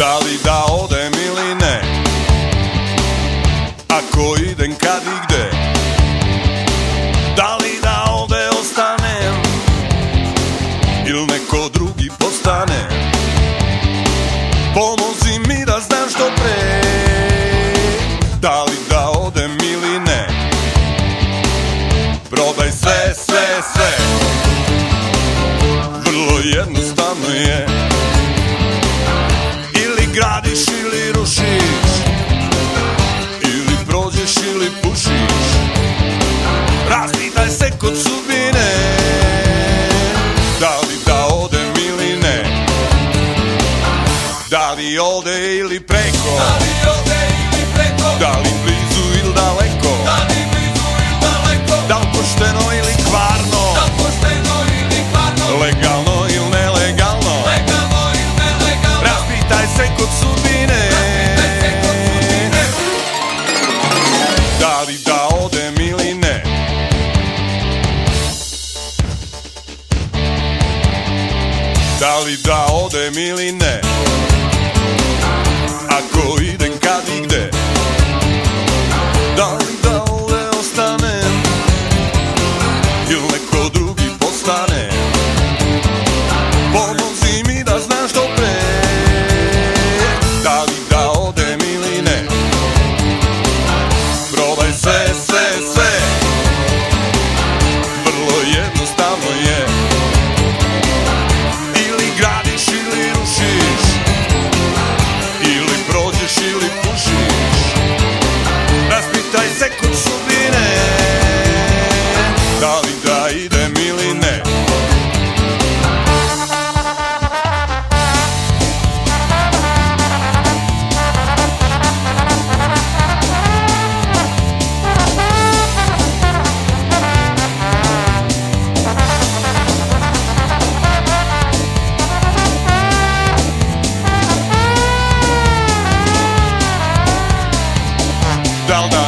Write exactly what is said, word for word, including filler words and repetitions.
Da li da odem ili ne? Ako idem kad i gde? Da li da ovde ostanem ili neko drugi postane? Pomozi mi da znam što pre. Da li da odem ili ne? Prodaj sve, sve, sve. Vrlo jednostavno je. Ili gradiš ili rušiš, ili prođeš ili pušiš. Raspitaj se kod sudbine. Da li da odem ili ne? Da li ovde ili preko? Da li ovde ili preko? Da li blizu ili daleko? Da li blizu ili daleko? Da li pošteno ili kvarno? Da li pošteno ili kvarno? Legalno ili nelegalno? Legalno ili nelegalno? Raspitaj se kod sudbine. Raspitaj se kod sudbine. Da li da odem ili ne? Da li da odem ili ne? Ako idem kad i gde? Da li da ovde ostanem ili neko drugi postane? Pomozi mi da znam što pre. Da li da odem ili ne? Probaj sve, sve, sve. Vrlo jednostavno je. Ili gradiš ili rušiš, ili prođeš ili pušiš. Raspitaj se kod sudbine. Da li da idem ili ne? Da li da